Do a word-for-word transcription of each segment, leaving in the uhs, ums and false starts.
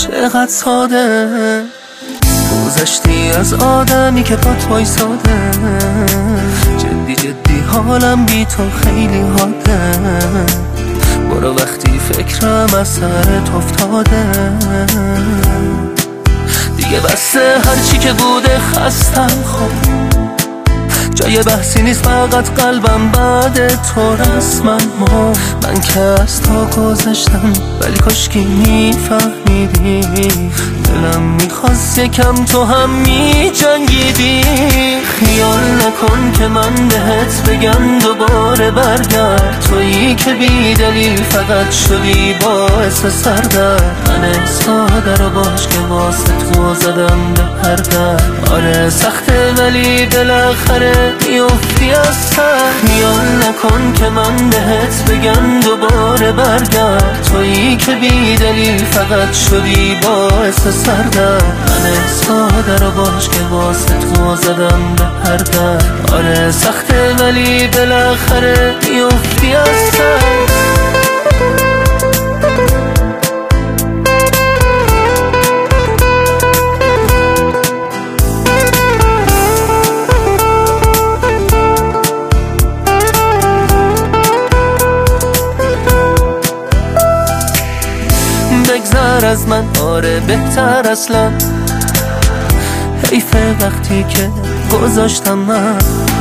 چقدر ساده گذشتی از آدمی که پات وایساده. جدی جدی حالم بی تو خیلی حاده. برو وقتی فکرم از سرت افتاده. دیگه بسه هرچی که بوده خستم خب. جای بحثی نیست فقط قلبم بعد تو رسما ما. من که از تو گذشتم ولی کاشکی میفهمیدی. دلم میخواست یکم تو هم میجنگیدی. خیال نکن که من بهت بگم دوباره برگرد. تویی که بی دلیل فقط شدی باعث سردرد. من ساده رو باش که واسه تو زدم به هر در. آره سخته ولی بالاخره میافتی از سر. خیال نکن که من بهت بگم دوباره برگرد. تویی که بی دلیل فقط شدی باعث سردرد. من ساده رو باش که واسه تو زدم به هر در. آره سخته ولی بالاخره میافتی از سر. بگذر از من آره بهتر اصلا. حیفه وقتی که گذاشتم من.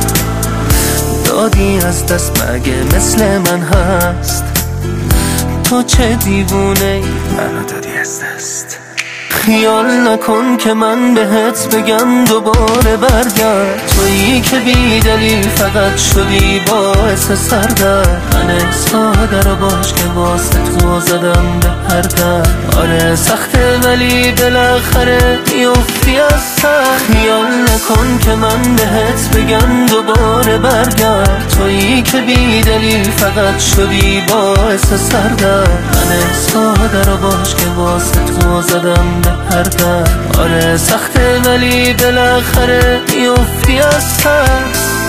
دادی از دست مگه مثل من هست. تو چه دیوونه ای منو دادی از دست. خیال نکن که من بهت بگم دوباره برگرد. تویی که بی دلیل فقط شدی باعث سردرد. من ساده رو باش که واسه تو زدم به هر در. آره سخته ولی بالاخره میافتی از سر. خیال نکن که من بهت بگم دوباره برگرد. تویی که بی دلیل فقط شدی باعث سردرد. من ساده رو باش که واسه تو زدم به هر در. آره سخته ولی بالاخره میافتی از سر.